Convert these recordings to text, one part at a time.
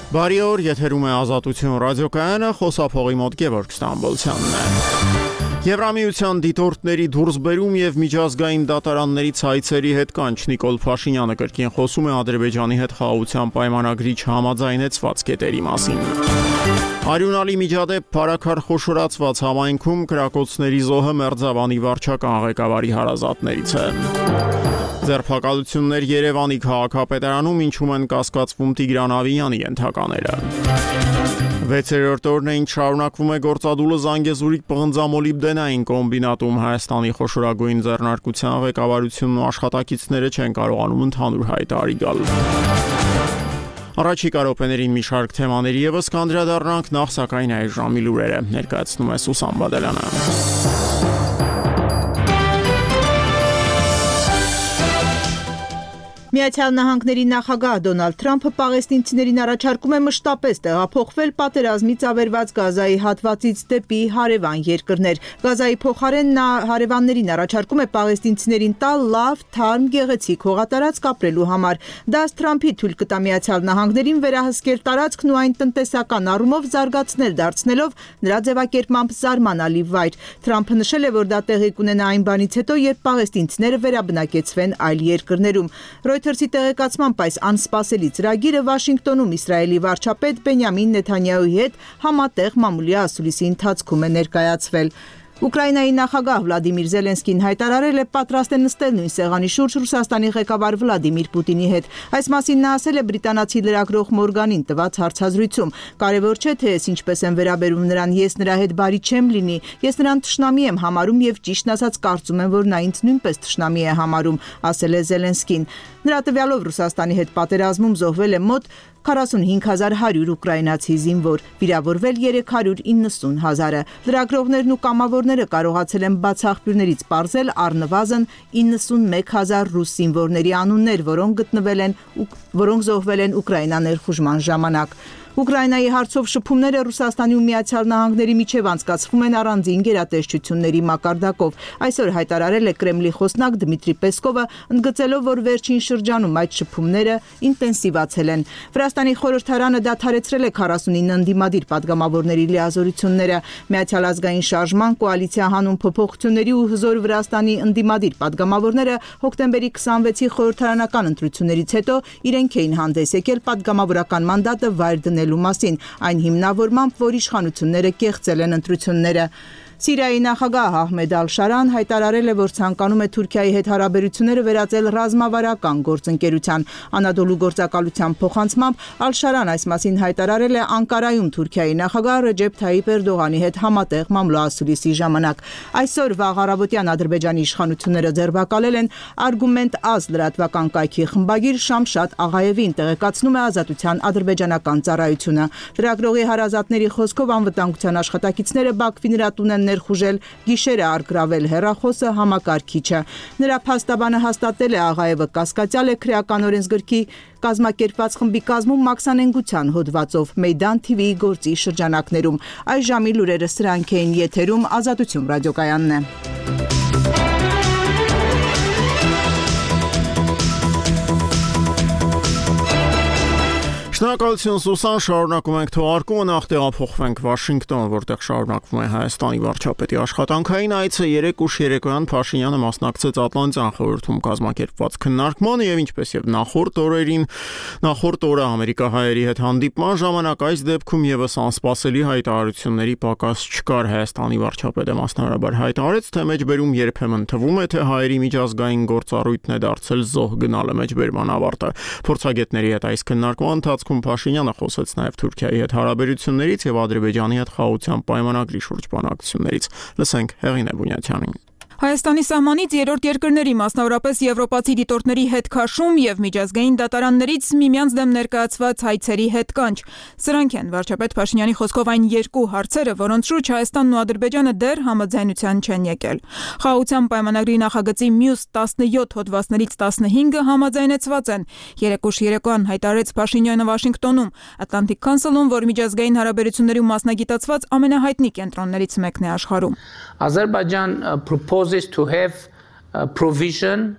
Բարի օր, եթերում է Ազատություն ռադիոկայանը, խոսափողի մոտ Գևորգ Ստամբոլցյանն է։ Եվրամիության դիտորդների դուրսբերում եւ միջազգային դատարանների ցայցերի հետ կանչ Նիկոլ Փաշինյանը կրկին խոսում է Ադրբեջանի հետ խաղաղության պայմանագրի չհամաձայնեցված կետերի մասին։ Արյունալի միջադեպ Փարաքար խոշորացված համայնքում կրակոցների զոհը Մերձավանի վարչական ղեկավարի հարազատներից է։ Ձերբակալություններ Երևանի քաղաքապետարանում ինչում են կասկածվում Տիգրան Ավիյանի ենթակաները։ 6-րդ օրն է ինչ շարունակվում է գործադուլը Զանգեզուրի պղնձամոլիբդենային կոմբինատում Հայաստանի խոշորագույն ձեռնարկության ղեկավարությունն ու աշխատակիցները չեն կարողանում ընդհանուր հայտարարի գալ։ Առաջիկա րոպեներին մի շարք թեմաների ևս կանդրադառնանք, նախ սակայն այս ժամի լուրերը ներկայացնում է Սուսան Բադելյանը։ Միացյալ Նահանգների նախագահ Դոնալդ Թրամփը պաղեստինցիներին առաջարկում է մշտապես տեղափոխվել պատերազմից ավերված Գազայի հատվածից դեպի հարևան երկրներ։ Գազայի փոխարեն նա հարևաններին առաջարկում է պաղեստինցիներին տալ լավ, թարմ, գեղեցիկ հողատարածք ապրելու համար։ Դա Թրամփի թույլ կտա Միացյալ Նահանգներին վերահսկել տարածքն ու այն տնտեսական առումով զարգացնել դարձնելով նրա ձևակերպմամբ զարմանալի վայր։ Թրամփը նշել է, որ դա տեղի կունենա այն բանից հետո, երբ պաղեստինցիները վերաբնակեցվեն այլ երկրներում։ Reuters-ի տեղեկացմամբ այս անսպասելի ծրագիրը Վաշինգտոնում Իսրայելի վարչապետ Բենյամին Նեթանյահուի հետ համատեղ մամուլի ասուլիսի ընթացքում է ներկայացվել։ Ուկրաինայի նախագահ Վլադիմիր Զելենսկին հայտարարել է պատրաստ է նստել նույն սեղանի շուրջ Ռուսաստանի ղեկավար Վլադիմիր Պուտինի հետ։ Այս մասին նա ասել է բրիտանացի լրագրող Մորգանին տված հարցազրույցում։ Կարևոր չէ, թե ես ինչպես եմ վերաբերում նրան, ես նրա հետ բարի չեմ լինի, ես նրան թշնամի եմ համարում եւ ճիշտն ասած կարծում եմ, որ նա ինձ նույնպես թշնամի է համարում, ասել է Զելենսկին։ Նրա տվյալով Ռուսաստանի հետ պատերազմում զոհվել է մոտ 45100 ուկրաինացի զինվոր, վիրավորվել 390,000-ը։ Լրագրողներն ու կամավորները կարողացել են բաց աղբյուրներից պարզել առնվազն 91000 ռուս զինվորների անուններ, որոնք զոհվել են Ուկրաինա ներխուժման ժամանակ։ Ուկրաինայի հարցով շփումները Ռուսաստանի ու Միացյալ Նահանգների միջև անցկացվում են առանձին գերատեսչությունների մակարդակով։ Այսօր հայտարարել է Կրեմլի խոսնակ Դմիտրի Պեսկովը, ընդգծելով, որ վերջին շրջանում այդ շփումները ինտենսիվացել են։ Վրաստանի խորհրդարանը դադարեցրել է 49 ընդդիմադիր падգամավորների լիազորությունները։ Միացյալ ազգային շարժման կոալիցիա հանուն փոփոխությունների ու հզոր Վրաստանի ընդդիմադիր падգամավորները հոկտեմբերի 26-ի խորհրդարանական ընտրություններից հետո իրենք էին հանդես եկել падգամավորական մանդատը վայր դնելու մասին, այն հիմնավորմամբ, որ իշխանությունները կեղծել են ընտրությունները։ Սիրիայի նախագահ Ահմեդ Ալ-Շարան հայտարարել է, որ ցանկանում է Թուրքիայի հետ հարաբերությունները վերածել ռազմավարական գործընկերության։ Անադոլու գործակալության փոխանցմամբ Ալ-Շարան այս մասին հայտարարել է Անկարայում Թուրքիայի նախագահ Ռեջեփ Թայիփ Էրդողանի հետ համատեղ մամլոասուլիսի ժամանակ։ Այսօր վաղ առավոտյան Ադրբեջանի իշխանությունները ձերբակալել են Արգումենտ Ազ լրատվական կայքի խմբագիր Շամշադ Աղաևին, տեղեկացնում է Ազատության ադրբեջանական ծառայությունը։ Լրագրողի հարազատների խոսքով անվտանգության աշխատակիցները Բաքվի նրա տուն են ներխուժել, գիշերը առգրավել հեռախոսը, համակարգիչը։ Նրա փաստաբանը հաստատել է Աղաևը կասկածյալ է քրեական օրենսգրքի կազմակերպված խմբի կազմում մաքսանենգության հոդվածով Մեյդան TV-ի գործի շրջանակներում։ Այս ժամի լուրերը սրանք էին, եթերում Ազատություն ռադիոկայանն է։ Շնորհակալություն Սուսան, շարունակում ենք թողարկումը, նախ տեղափոխվենք Վաշինգտոն, որտեղ շարունակվում է Հայաստանի վարչապետի աշխատանքային այցը։ Երեկ ուշ երեկոյան Փաշինյանը մասնակցեց Ատլանտյան խորհրդում կազմակերպված քննարկմանը եւ ինչպես եւ նախորդ օրը ամերիկահայերի հետ հանդիպման ժամանակ այս դեպքում եւս անսպասելի հայտարարությունների պակաս չկար։ Հայաստանի վարչապետը մասնավորաբար հայտարարեց, թե մեջբերում երբեմն թվում է, թե հայերի միջազգային գործառույթն է դարձել զոհ գնալը մեջբերման ավարտը։ Փորձագետների հետ այս քննարկման Փաշինյանը խոսեց նաև Թուրքիայի հետ հարաբերություններից եւ Ադրբեջանի հետ խաղաղության պայմանագրի շուրջ բանակցություններից։ Լսենք Հեղինե Բունյաթյանին։ Հայաստանի սահմանից երրորդ երկրների, մասնավորապես եվրոպացի դիտորդների հետ քաշում եւ միջազգային դատարաններից միմյանց դեմ ներկայացված հայցերի հետ կանչ։ Սրանք են վարչապետ Փաշինյանի խոսքով այն երկու հարցերը, որոնց շուրջ Հայաստանն ու Ադրբեջանը դեռ համաձայնության չեն եկել։ Խաղաղության պայմանագրի նախագծի մյուս 17 հոդվածներից 15-ը համաձայնեցված են։ Երեկ ուշ երեկոյան հայտարարեց Փաշինյանը Վաշինգտոնում Atlantic Council-ում, որ միջազգային հարաբերությունների մասնագիտացված ամենահայտնի կենտրոններից մեկն է աշխարհում։ Azerbaijan proposes to have a provision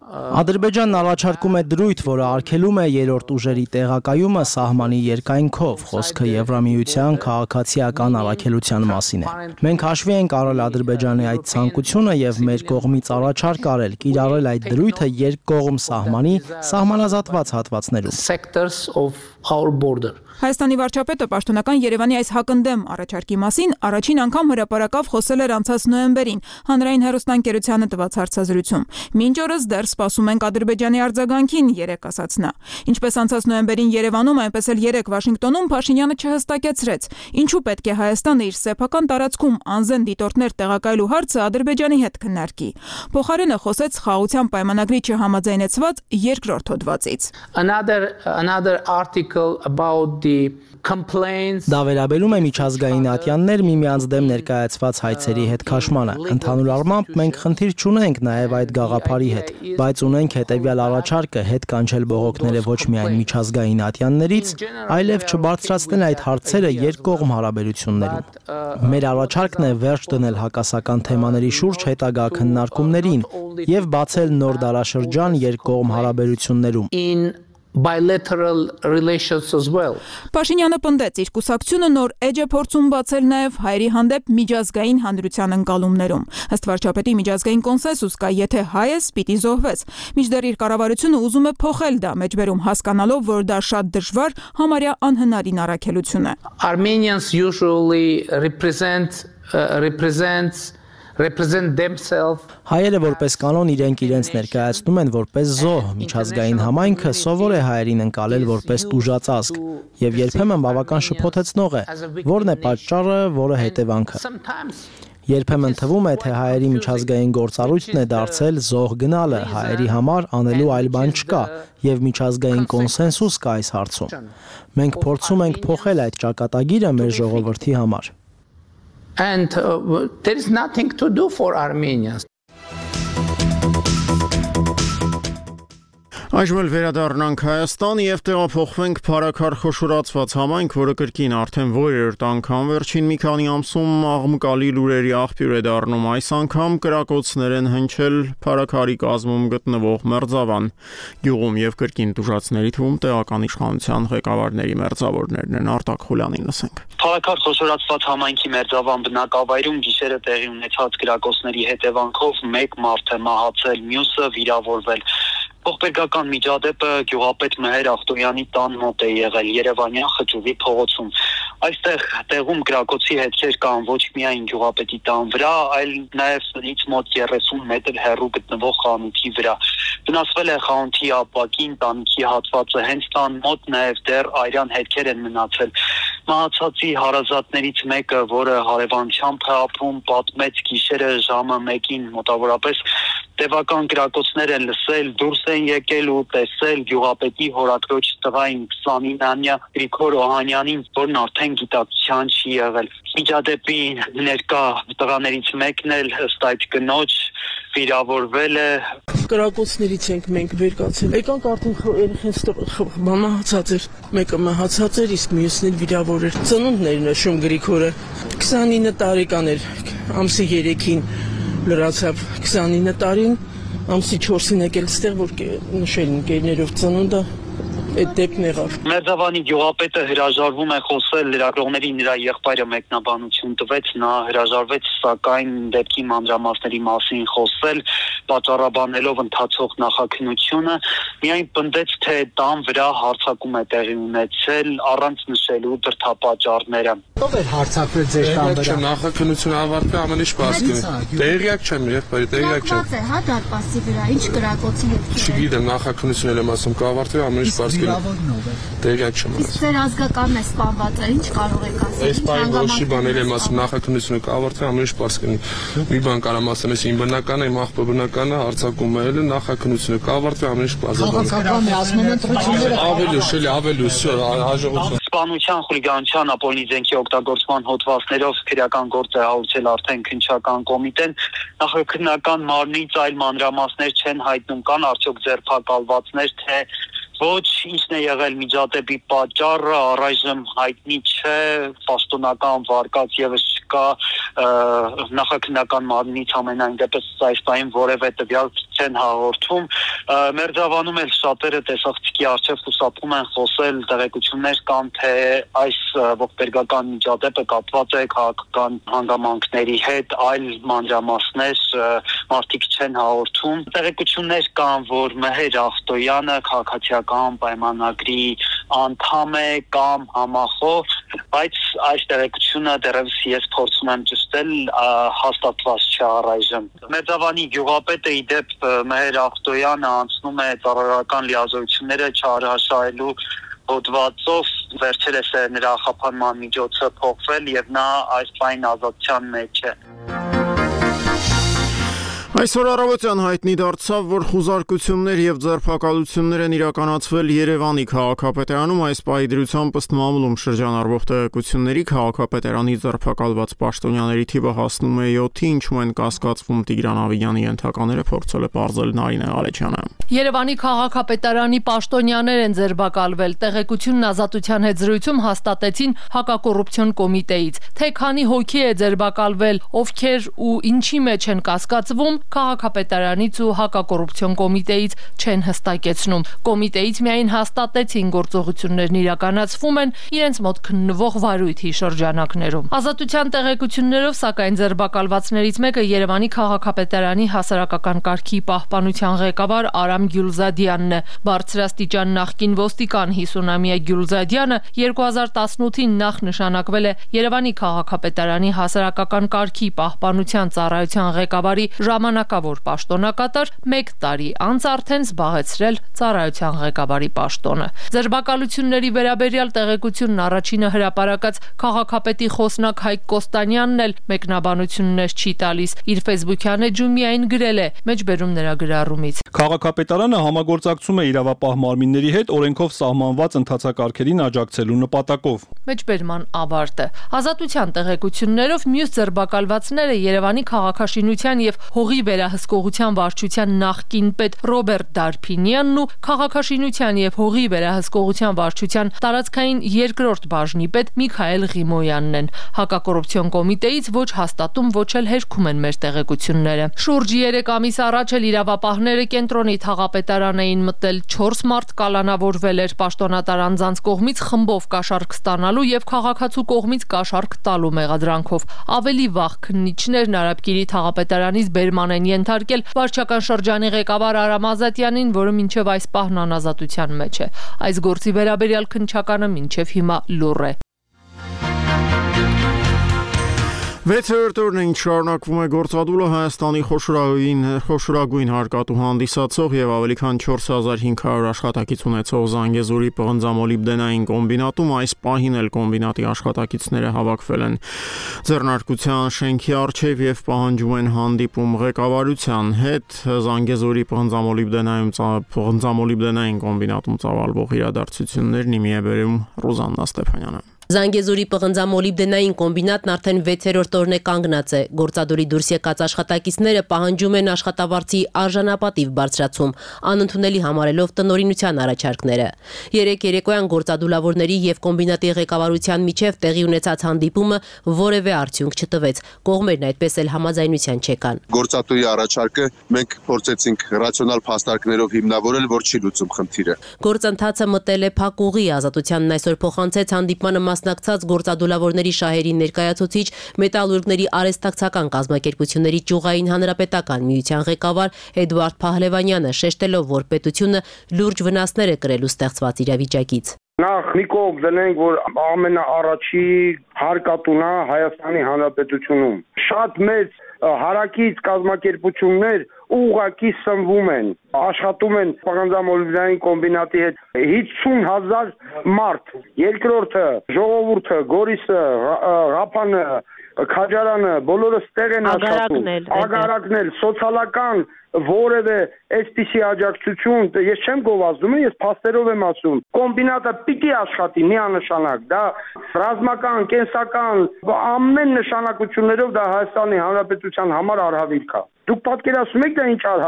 Ադրբեջանն առաջարկում է դրույթ, որը արգելում է երրորդ ուժերի տեղակայումը սահմանի երկայնքով, խոսքը Եվրամիության քաղաքացիական առաքելության մասին է։ Մենք հաշվի ենք առել Ադրբեջանի այդ ցանկությունը եւ մեր կողմից առաջարկ արել կիրառել այդ դրույթը երկկողմ սահմանի սահմանազատված հատվածներում։ Հայաստանի վարչապետը պաշտոնական Երևանի այս հակընդդեմ առաջարկի մասին առաջին անգամ հրապարակավ խոսել էր անցած նոյեմբերին հանրային հեռուստաընկերությանը տված հարցազրույցում։ Մինչ օրս դեռ սպասում ենք Ադրբեջանի արձագանքին, երեկ ասաց նա։ Ինչպես անցած նոյեմբերին Երևանում, այնպես էլ երեկ Վաշինգտոնում Փաշինյանը չհստակեցրեց, ինչու պետք է Հայաստանը իր սեփական տարածքում անզեն դիտորդներ տեղակայելու հարցը Ադրբեջանի հետ քննարկի։ Փոխարենը խոսեց խաղաղության պայմանագրի չհամաձայնեցված երկրորդ հոդվածից։ Another article about Դա վերաբերում է միջազգային ատյաններ միմյանց դեմ ներկայացված հայցերի հետ քաշմանը։ Ընդհանուր առմամբ մենք խնդիր չունենք նաև այդ գաղափարի հետ, բայց ունենք հետևյալ առաջարկը՝ հետ կանչել բողոքները ոչ միայն միջազգային ատյաններից, այլև չբարձրացնել այդ հարցերը երկկողմ հարաբերություններում։ Մեր առաջարկն է վերջ դնել հակասական թեմաների շուրջ հետագա քննարկումներին եւ բացել նոր դարաշրջան երկկողմ հարաբերություններում։ Bilateral relations as well. Փաշինյանը պնդեց, իր կուսակցությունը նոր էջ է փորձում բացել նաև հայերի հանդեպ միջազգային հանրության ընկալումներում։ Ըստ վարչապետի միջազգային կոնսենսուս կա, եթե հայես, պիտի զոհվես։ Մինչդեռ իր կառավարությունը ուզում է փոխել դա, մեջբերում հասկանալով, որ դա շատ դժվար, համարյա անհնարին առաքելություն է։ Armenians usually represent themselves. Հայերը որպես կանոն իրենց ներկայացնում են որպես զոհ, միջազգային համայնքը սովոր է հայերին ընկալել որպես տուժածազգ եւ երբեմն բավական շփոթեցնող է, որն է պատճառը, որը հետևանքը։ Երբեմն թվում է, թե հայերի միջազգային գործառույթն է դարձել զոհ գնալը, հայերի համար անելու այլ բան չկա եւ միջազգային կոնսենսուս կա այս հարցում։ Մենք փորձում ենք փոխել այդ ճակատագիրը մեր ժողովրդի համար։ And there is nothing to do for Armenians. Այժմ էլ վերադառնանք Հայաստան եւ տեղափոխվենք Փարաքար խոշորացված համայնք, որը կրկին արդեն որերորդ անգամ վերջին մի քանի ամսում աղմկալի լուրերի աղբյուր է դառնում։ Այս անգամ կրակոցներ են հնչել Փարաքարի կազմում գտնվող Մերձավան գյուղում եւ կրկին տուժածների թվում տեղական իշխանության ղեկավարների մերձավորներն են։ Արտակ Խուլյանին լսենք։ Փարաքար խոշորացված համայնքի Մերձավան բնակավայրում գիշերը տեղի ունեցած կրակոցների հետևանքով մեկ մարդ է մահացել, մյուսը վիրավորվել։ Ողբերգական միջադեպը գյուղապետ Մեհեր Ախտոյանի տան մոտ է եղել Երևանյան Խճուվի փողոցում։ Այստեղ տեղում կրակոցի հետքեր կան ոչ միայն գյուղապետի տան վրա, այլ նաև սնից մոտ 30 մետր հեռու գտնվող խանութի վրա։ Վնասվել է խանութի ապակին, տանիքի հատվածը, հենց տան մոտ նաև դեռ այրան հետքեր են մնացել։ Մահացածի հարազատներից մեկը, որը հարևանությամբ է ապրում, պատմեց գիշերը ժամը 1-ին մոտավորապես տևական կրակոցներ են լսել, դուրս են եկել ու տեսել գյուղապետի հորաքրոջ տղային 29-ամյա Գրիգոր Օհանյանին, որն արդեն գիտակցության չի եղել։ Միջադեպի ներկա տղաներից մեկն էլ ըստ այդ կնոջ վիրավորվել է։ Կրակոցներից ենք մենք վեր կացել։ Եկանք արդեն երեխեն մահացած էր, մեկը մահացած էր, իսկ մյուսն էլ վիրավոր էր։ Ծնունդն էր նշում Գրիգորը, 29 տարեկան էր, ամսի 3-ին լրացավ 29 տարին, ամսի 4-ին եկել ստեղ, որ նշել ընկերներով ծնունդը, այդ դեպքն եղավ։ Մերձավանի գյուղապետը հրաժարվում է խոսել, լրագրողների նրա եղբայրը մեկնաբանություն տվեց, նա հրաժարվեց սակայն դեպքի մանրամասների մասին խոսել, պատճառաբանելով ընթացող նախաքննությունը, միայն պնդեց, թե տան վրա հարձակում է տեղի ունեցել առանց նշելու դրդապատճառները։ Ո՞վ էր հարձակվել ձեր տան վրա։ Նախաքննությունը ավարտվել ամեն ինչ բացկին։ Տեղյակ չեմ, եղբայր, տեղյակ չեմ։ Կապված է, հա, դարպասի վրա, ինչ կրակոցի հետքեր։ Չգիտեմ, նախաքննությունն եմ ասում, կավարտվել ամեն ինչ բացկին։ Տեղյակ չեմ։ Իսկ ձեր ազգականն է սպանված է, ինչ կարող եք ասել։ Այս բանը ոչի բաներ եմ ասում, նախաքննությունը կավարտվել ամեն ինչ բացկին։ Մի բան կարամ ասեմ, ես իմ բնականը, իմ աղբը բնականը հարձակում է, նախաքննությունը կավարտվել ամեն ինչ բացկին։ Քաղաքական է, ասում են ընտրությունները ավելի, հաջողություն։ Սպանության, խուլիգանության, ապօրինի զենքի օգտագործման հոդվածներով քրեական գործ է հարուցել արդեն քննչական կոմիտեն։ Նախաքննական մարմնից այլ մանրամասներ չեն հայտնում, կան արդյոք ձերբակալվածներ, թե Ոչ ինչն է եղել միջադեպի պատճառը առայժմ հայտնի չէ, պաշտոնական վարկած եւս չկա, նախաքննական մարմնից ամենայն դեպս այս պահին որևէ տվյալ չեն հաղորդում, Մերձավանում էլ շատերը տեսախցիկի առջև խուսափում են խոսել, տեղեկություններ կան, թե այս ողբերգական միջադեպը կապված է քաղաքական հանգամանքների հետ, այլ մանրամասներ մարդիկ չեն հաղորդում, տեղեկություններ կան, որ Մեհեր Ախտոյանը քաղաքացիական պայմանագրի անդամ է կամ համախոհ, բայց այս տեղեկությունը դեռևս ես փորձում եմ ճշտել, հաստատված չէ առայժմ։ Մերձավանի գյուղապետը ի դեպ Մեհեր Ախտոյանը անցնում է ծառայական լիազորությունները չարաշահելու հոդվածով, վերջերս է նրա խափանման միջոցը փոխվել եւ նա այս պայն ազատության մեջ է։ Այսօր առավոտյան հայտնի դարձավ, որ խուզարկություններ եւ ձերբակալություններ են իրականացվել Երևանի քաղաքապետարանում, այս պահի դրությամբ ըստ մամուլում շրջանառվող տեղեկությունների քաղաքապետարանի ձերբակալված պաշտոնյաների թիվը հասնում է 7-ի, ինչու են կասկածվում Տիգրան Ավիյանի ենթակաները, փորձել է պարզել Նարինե Ղալեչյանը։ Երևանի քաղաքապետարանի պաշտոնյաներ են ձերբակալվել, տեղեկությունն Ազատության հետ զրույցում հաստատեցին հակակոռուպցիոն կոմիտեից, թե քանի հոգի է ձերբակալվել, ովքեր ու ինչի մեջ են կասկածվում, քաղաքապետարանից ու հակակոռուպցիոն կոմիտեից չեն հստակեցնում։ Կոմիտեից միայն հաստատեցին գործողություններն իրականացվում են իրենց մոտ քննվող վարույթի շրջանակներում։ Ազատության տեղեկություններով, սակայն ձերբակալվածներից մեկը Երևանի քաղաքապետարանի հասարակական կարգի պահպանության ղեկավար Արամ Գյուլզադյանն է։ Բարձրաստիճան նախկին ոստիկան 50-ամյա Գյուլզադյանը 2018-ին նախ նշանակվել է Երևանի քաղաքապետարանի հասարակական կարգի պահպանության ծառայության ղեկավարի ժամանակավոր պաշտոնակատար, 1 տարի անց արդեն զբաղեցրել ծառայության ղեկավարի պաշտոնը։ Ձերբակալությունների վերաբերյալ տեղեկությունն առաջինը հրապարակած քաղաքապետի խոսնակ Հայկ Կոստանյանն էլ մեկնաբանություններ չի տալիս։ Իր Facebook-յան էջում միայն գրել է, մեջբերում նրա գրառումից։ Քաղաքապետարանը համագործակցում է իրավապահ մարմինների հետ օրենքով սահմանված ընթացակարգերին աջակցելու նպատակով։ Մեջբերման ավարտը։ Ազատության տեղեկություններով մյուս ձերբակալվածները Երևանի քաղաքաշինության եւ հողի վերահսկողության վարչության նախկին պետ Ռոբերտ Դարփինյանն ու քաղաքաշինության եւ հողի վերահսկողության վարչության տարածքային երկրորդ բաժնի պետ Միքայել Ղիմոյանն են։ Հակակոռուպցիոն կոմիտեից ոչ հաստատում, ոչ էլ հերքում են մեր տեղեկությունները։ Շուրջ 3 ամիս առաջ էլ իրավապահները կենտրոնի թաղապետարան էին մտել, 4 մարդ կալանավորվել էր պաշտոնատար անձանց կողմից խմբով կաշառք ստանալու եւ քաղաքացու կողմից կաշառք տալու մեղադրանքով։ Ավելի վաղ քննիչներն Արաբկիրի թաղապետարանից բերման են ենթարկել վարչական շրջանի ղեկավար Արամ Ազատյանին, որը մինչև այս պահն անազատության մեջ է։ Այս գործի վերաբերյալ քննչականը մինչև հիմա լուռ է։ 6-րդ օրն ինչ շարունակվում է գործադուլը Հայաստանի խոշորագույն հարկատու հանդիսացող եւ ավելի քան 4500 աշխատակից ունեցող Զանգեզուրի պղնձամոլիբդենային կոմբինատում այս պահին էլ կոմբինատի աշխատակիցները հավաքվել են ձեռնարկության շենքի առջև եւ պահանջում են հանդիպում ղեկավարության հետ Զանգեզուրի պղնձամոլիբդենային կոմբինատում ծավալվող իրադարձություններն իմի է բերում Ռուզաննա Ստեփանյանը։ Զանգեզուրի պղնձամոլիբդենային կոմբինատն արդեն 6-րդ օրն է կանգնած է։ Գործադուլի դուրս եկած աշխատակիցները պահանջում են աշխատավարձի արժանապատիվ բարձրացում, անընդունելի համարելով տնօրինության առաջարկները։ 3 երեկոյան գործադուլավորների եւ կոմբինատի ղեկավարության միջև տեղի ունեցած հանդիպումը որևէ արդյունք չտվեց։ Կողմերն այդպես էլ համաձայնության չեկան։ Գործադուլի առաջարկը մենք փորձեցինք ռացիոնալ փաստարկներով հիմնավորել, որ չի լուծում խնդիրը։ Գործընթացը մտել է փակուղի, Ազատությանն այսօր փոխանցեց հանդիպմանը մասնակցած գործադուլավորների շահերի ներկայացուցիչ Մետալուրգների արհեստակցական կազմակերպությունների ճյուղային հանրապետական միության ղեկավար Էդուարդ Փահլևանյանը, շեշտելով, որ պետությունը լուրջ վնասներ է կրելու ստեղծված իրավիճակից։ Նախ մի կողմ դնենք, որ ամենաառաջի հարկատուն է Հայաստանի Հանրապետությունում։ Շատ մեծ հարակից կազմակերպություններ ուղղակի սնվում են, աշխատում են պղնձամոլիբդենային կոմբինատի հետ 50,000 մարդ, երկրորդը, ժողովուրդը, Գորիսը, Ղափանը, Քաջարանը, բոլորը ստեղ են աշխատում, ագարակնել, սոցիալական որևէ այսպիսի աջակցություն, ես չեմ գովազդում, ես փաստերով եմ ասում, կոմբինատը պիտի աշխատի միանշանակ, դա ռազմական, կենսական, ամեն նշանակություններով դա Հայաստանի Հանրապետության համար արհավիրք է։ Դուք պատկերացնում եք դա ինչ արհավիրք։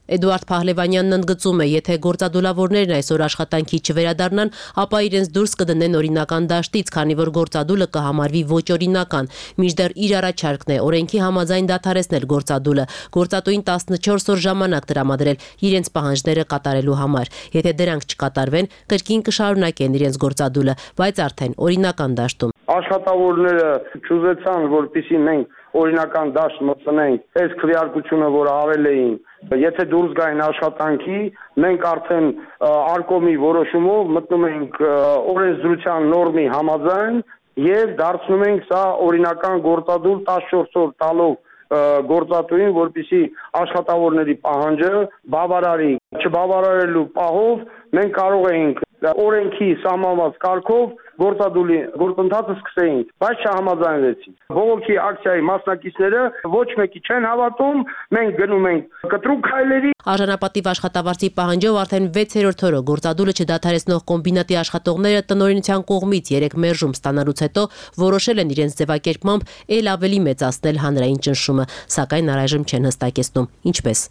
Էդուարդ Փահլևանյանն ընդգծում է, եթե գործադուլավորներն այսօր աշխատանքի չվերադառնան, ապա իրենց դուրս կդնեն օրինական դաշտից, քանի որ գործադուլը կհամարվի ոչ օրինական։ Մինչդեռ իր առաջարկն է օրենքի համաձայն դադարեցնել գործադուլը, գործատուին 14 օր ժամանակ տրամադրել իրենց պահանջները կատարելու համար։ Եթե դրանք չկատարվեն, կրկին կշարունակեն իրենց գործադուլը, բայց արդեն օրինական դաշտում։ Աշխատավորները չուզեցան, որպեսզի մենք օրինական դաշտ մտցնենք, այս քվեարկությունը, որ արել էին, եթե դուրս գային աշխատանքի, մենք արդեն արկոմի որոշումով մտնում ենք օրենսդրության նորմի համաձայն եւ դարձնում ենք սա օրինական գործադուլ 14 օր տալով գործատուին, որպեսզի աշխատավորների պահանջը բավարարի։ Չբավարարելու պահով մենք կարող ենք օրենքի սահմանված կարգով գործադուլի գործընթացը սկսեինք, բայց չհամաձայնվեցին։ Բողոքի ակցիայի մասնակիցները ոչ մեկի չեն հավատում, մենք գնում ենք կտրուկ քայլերի։ Արժանապատիվ աշխատավարձի պահանջով արդեն 6-րդ օրը գործադուլը չդադարեցնող կոմբինատի աշխատողները տնօրինության կողմից 3 մերժում ստանալուց հետո որոշել են իրենց ձևակերպմամբ ել ավելի մեծացնել հանրային ճնշումը, սակայն առայժմ չեն հստակեցնում ինչպես։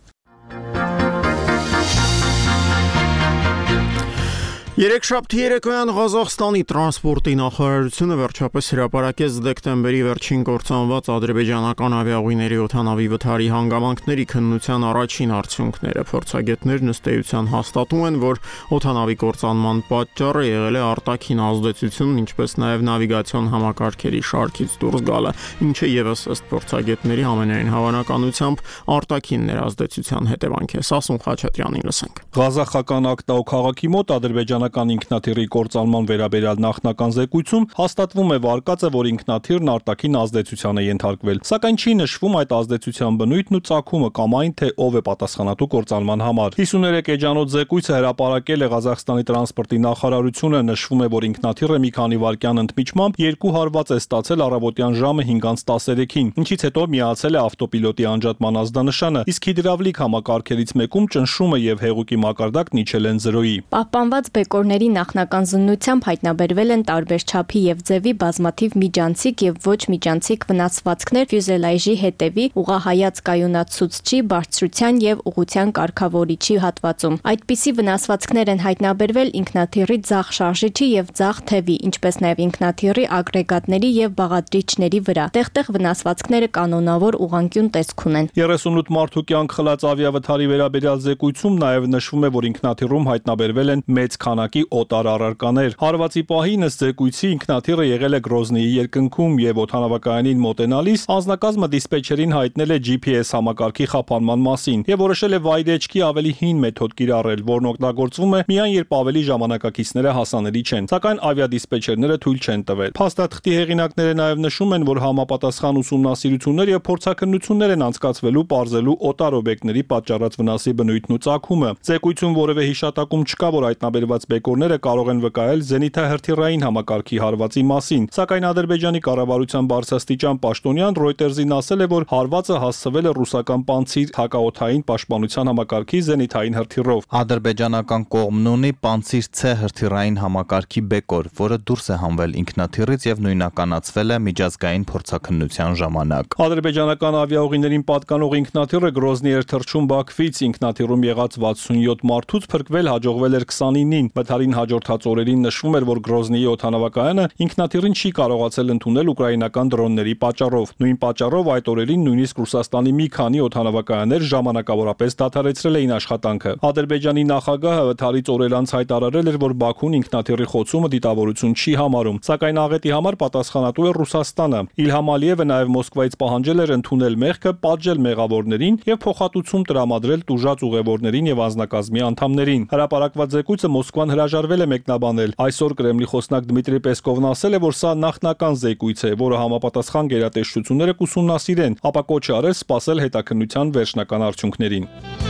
Երեքշաբթի երեկոյան Ղազախստանի տրանսպորտի նախարարությունը վերջապես հրապարակեց դեկտեմբերի վերջին կործանված ադրբեջանական ավիաուղիների օդանավի վթարի հանգամանքների քննության առաջին արդյունքները։ Փորձագետներն ըստ էության հաստատում են, որ օդանավի կործանման պատճառը եղել է արտաքին ազդեցություն, ինչպես նաև նավիգացիոն համակարգերի շարքից դուրս գալը, ինչը ևս ըստ փորձագետների ամենայն հավանականությամբ արտաքին ներազդեցության հետևանք է։ Սասուն Խաչատրյանին լսենք։ Ղազախական Ակտաու քաղաքի մոտ ադրբեջանական ինքնաթիռի կործանման վերաբերյալ նախնական զեկույցում հաստատվում է վարկածը, որ ինքնաթիռն արտաքին ազդեցության է ենթարկվել, սակայն չի նշվում այդ ազդեցության բնույթն ու ծագումը կամ այն, թե ով է պատասխանատու կործանման համար։ 53 էջանոց զեկույցը հրապարակել է Ղազախստանի տրանսպորտի նախարարությունը, նշվում է, որ ինքնաթիռը մի քանի վայրկյան ընդմիջմամբ 2 հարված է ստացել առավոտյան ժամը 5:13-ին, ինչից հետո միացել է ավտոպիլոտի անջատման ազդանշանը, իսկ հիդրավլիկ համակարգերից մեկում ճնշումը եւ հեղուկի մակարդակն իջել են 0-ի։ Պահպանված բեկորների նախնական զննությամբ հայտնաբերվել են տարբեր չափի եւ ձևի բազմաթիվ միջանցիկ եւ ոչ միջանցիկ վնասվածքներ ֆյուզելաժի հետևի ուղղահայաց կայունացուցչի բարձրության եւ ուղղության կարգավորիչի հատվածում։ Այդպիսի վնասվածքներ են հայտնաբերվել ինքնաթիռի ձախ շարժիչի եւ ձախ թևի, ինչպես նաեւ ինքնաթիռի ագրեգատների եւ բաղադրիչների վրա։ Տեղ-տեղ վնասվածքները կանոնավոր ուղղանկյուն տեսք ունեն։ 38 մարդու կյանք խլած ավիավթարի վերաբերյալ զեկույցում նաեւ նշվում է, որ ինքնաթիռում հայտնաբերվել են մեծ քանակի օտար առարկաներ։ Հարվածի պահին ըստ զեկույցի ինքնաթիռը եղել է Գրոզնիի երկնքում եւ օդանավակայանին մոտենալիս անձնակազմը դիսպեչերին հայտնել է GPS համակարգի խափանման մասին եւ որոշել է վայրեջքի ավելի հին մեթոդ կիրառել, որն օգտագործվում է միայն երբ ավելի ժամանակակիցները հասանելի չեն, սակայն ավիադիսպեչերները թույլ չեն տվել։ Փաստաթղթի հեղինակները նաեւ նշում են, որ համապատասխան ուսումնասիրություններ եւ փորձաքննություններ են անցկացվելու պարզելու օտար օբյեկտների պատճառած վնասի բնույթն ու ծագումը։ Զեկույցում որևէ հիշատակում չկա, որ հայտնաբերված բեկորները կարող են վկայել զենիթահրթիռային համակարգի հարվածի մասին, սակայն Ադրբեջանի կառավարության բարձրաստիճան պաշտոնյան Reuters-ին ասել է, որ հարվածը հասցվել է ռուսական Պանցիր հակաօդային պաշտպանության համակարգի զենիթային հրթիռով։ Ադրբեջանական կողմն ունի Պանցիր C հրթիռային համակարգի բեկոր, որը դուրս է հանվել ինքնաթիռից եւ նույնականացվել է միջազգային փորձաքննության ժամանակ։ Ադրբեջանական ավիաուղիներին պատկանող ինքնաթիռը Գրոզնի էր թռչում Բաքվից, ինքնաթիռում եղած 67 մարդուց փրկվել հաջողվել էր 29-ին։ Վթարին հաջորդած օրերին նշվում էր, որ Գրոզնիի օդանավակայանը ինքնաթիռին չի կարողացել ընդունել ուկրաինական դրոնների պատճառով։ Նույն պատճառով այդ օրերին նույնիսկ Ռուսաստանի մի քանի օդանավակայաններ ժամանակավորապես դադարեցրել էին աշխատանքը։ Ադրբեջանի նախագահը վթարից օրեր անց հայտարարել էր, որ Բաքուն ինքնաթիռի խոցումը դիտավորություն չի համարում, սակայն աղետի համար պատասխանատու է Ռուսաստանը։ Իլհամ Ալիևը նաև Մոսկվայից պահանջել էր ընդունել մեղքը, պատժել մեղավորներին եւ փոխհատուցում տրամադրել տուժած ուղևորներին եւ անձնակազմի անդամներին։ Հրապարակված զեկույցը Մոսկվան հրաժարվել է մեկնաբանել։ Այսօր Կրեմլի խոսնակ Դմիտրի Պեսկովն ասել է, որ սա նախնական զեկույց է, որը համապատասխան գերատեսչությունները կուսումնասիրեն, ապա կոչ է արել սպասել հետաքննության վերջնական արդյունքներին։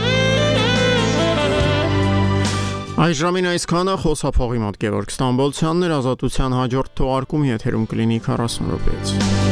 Այս ժամին այսքանը խոսափողի մոտ Գևորգ Ստամբոլցյանն էր, Ազատության հաջորդ թողարկումի եթերում կլինի 40 րոպեից։